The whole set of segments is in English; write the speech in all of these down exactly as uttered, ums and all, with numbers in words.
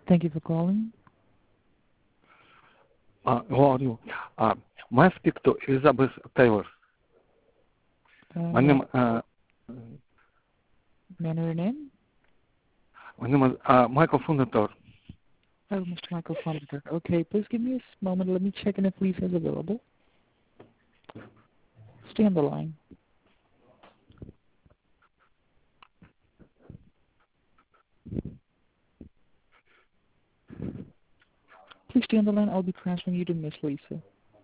Thank you for calling. Uh, how are you? Uh, may I speak to Elizabeth Taylor? Uh, My may, name, uh, may I know your name? my name is uh, Michael Fundator. Oh, Mister Michael Fondaker. Okay, please give me a s- moment. Let me check in if Lisa is available. Stay on the line. Please stay on the line. I'll be transferring you to Miss Lisa.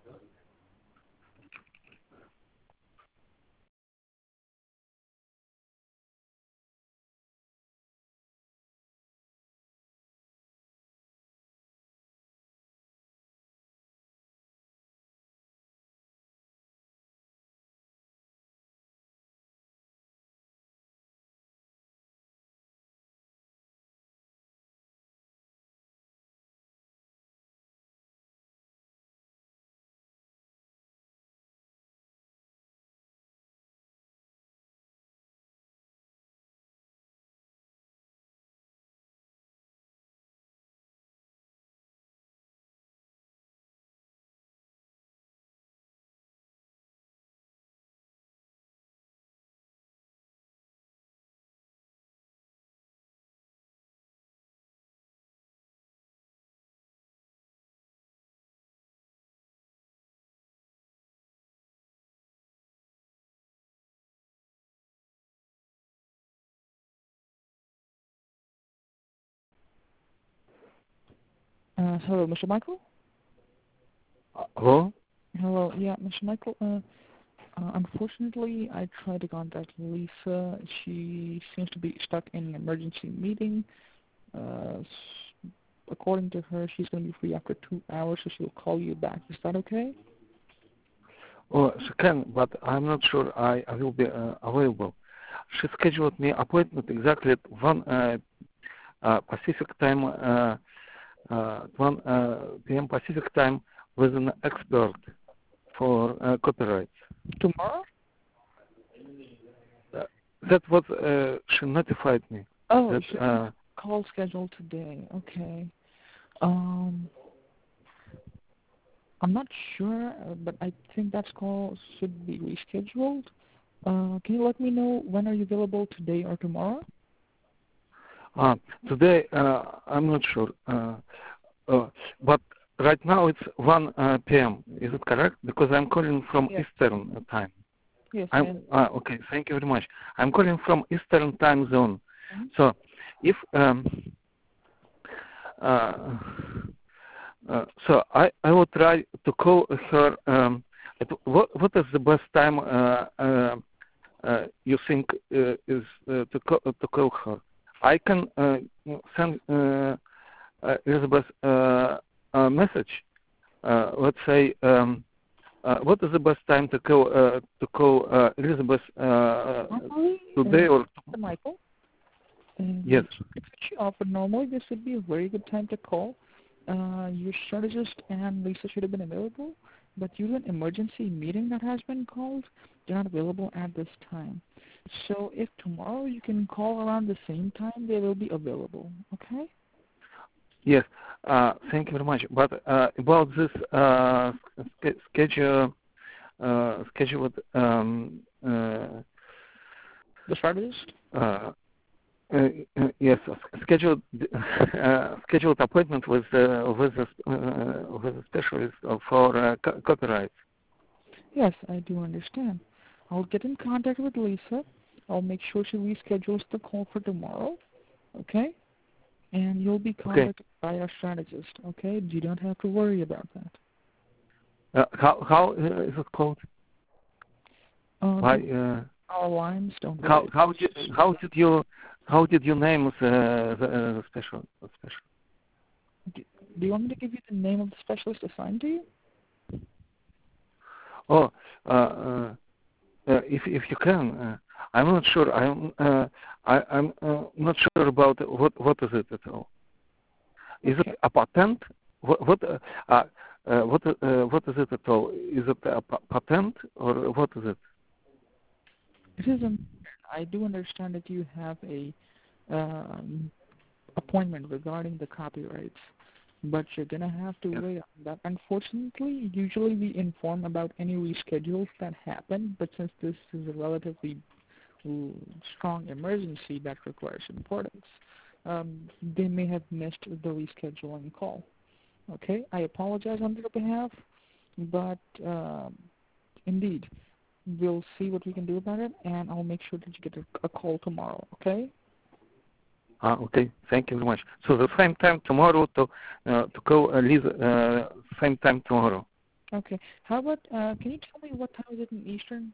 Uh, hello, Mister Michael? Uh, hello? Hello, yeah, Mister Michael. Uh, uh, unfortunately, I tried to contact Lisa. She seems to be stuck in an emergency meeting. Uh, s- according to her, she's going to be free after two hours, so she'll call you back. Is that okay? Oh, she can, but I'm not sure I, I will be uh, available. She scheduled me appointment exactly at one uh, uh, Pacific time, uh, uh, one uh, p m. Pacific time with an expert for uh, copyright. Tomorrow? Uh, that was uh, she notified me. Oh, That she has uh, a call scheduled today. Okay. Um, I'm not sure, uh, but I think that call should be rescheduled. Uh, can you let me know when are you available today or tomorrow? uh, today uh, I'm not sure, uh, uh, but right now it's one uh, p m. Is it correct? Because I'm calling from Yes. Eastern time. Yes, I'm, and uh, okay, thank you very much. I'm calling from Eastern time zone. Mhm. So if um, uh, uh, so I, I will try to call her. Um, at what what is the best time uh, uh, uh, you think uh, is uh, to call, to call her? I can uh, send uh, uh, Elizabeth uh, a message. Uh, let's say. Um, Uh, what is the best time to call uh, to call uh, Elizabeth uh, normally, today uh, or Mister Michael, um, yes? if she offered normally, this would be a very good time to call. Uh, your strategist and Lisa should have been available, but due to an emergency meeting that has been called, they're not available at this time. So if tomorrow you can call around the same time, they will be available. Okay? Yes. Uh, thank you very much. But uh, about this uh, sch- schedule, uh, scheduled um, uh, The strategist? uh, uh, uh, yes, scheduled uh, scheduled appointment with uh, with a, uh, with a specialist for uh, co- copyright. Yes, I do understand. I'll get in contact with Lisa. I'll make sure she reschedules the call for tomorrow. Okay? And you'll be Okay. contacted by our strategist. Okay? You don't have to worry about that. Uh, how how uh, is it called? Uh, Why? Uh, our lines don't how relate. how did how did you how did you name the the, uh, the special the special? Do, do you want me to give you the name of the specialist assigned to you? Oh, uh, uh, uh, if if you can, uh, I'm not sure. I'm uh, I, I'm uh, not sure about what what is it at all. Is Okay. it a patent? What what uh, uh, uh, what uh, what is it at all? Is it a pa- patent or what is it? It is important. I do understand that you have a um, appointment regarding the copyrights, but you're going to have to Yes. wait on that. Unfortunately, usually we inform about any reschedules that happen, but since this is a relatively mm, strong emergency that requires importance, um, they may have missed the rescheduling call. Okay, I apologize on their behalf, but um, indeed, we'll see what we can do about it, and I'll make sure that you get a, a call tomorrow, okay? Ah, okay. Thank you very much. So the same time tomorrow to uh, to call uh, Liz. Uh, same time tomorrow. Okay. How about, uh, can you tell me what time is it in Eastern?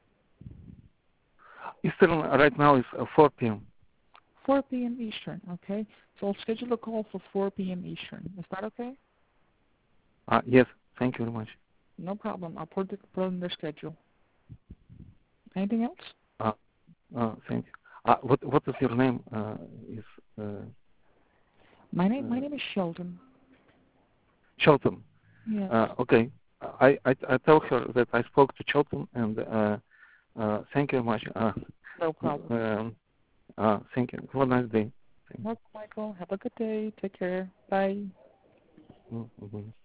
Eastern right now is uh, four p.m. four p.m. Eastern, okay? So I'll schedule a call for four p.m. Eastern. Is that okay? Ah, yes. Thank you very much. No problem. I'll put it, put it in their schedule. Anything else? Ah, uh, thank you. Ah, what what is your name? Uh, is uh, My name, my uh, name is Sheldon. Shelton. Yes. Uh, okay. I, I I tell her that I spoke to Shelton and uh, uh, thank you very much. Uh, No problem. um, uh, thank you. Have a nice day. Thank Welcome, Michael. Have a good day. Take care. Bye. you. Mm-hmm.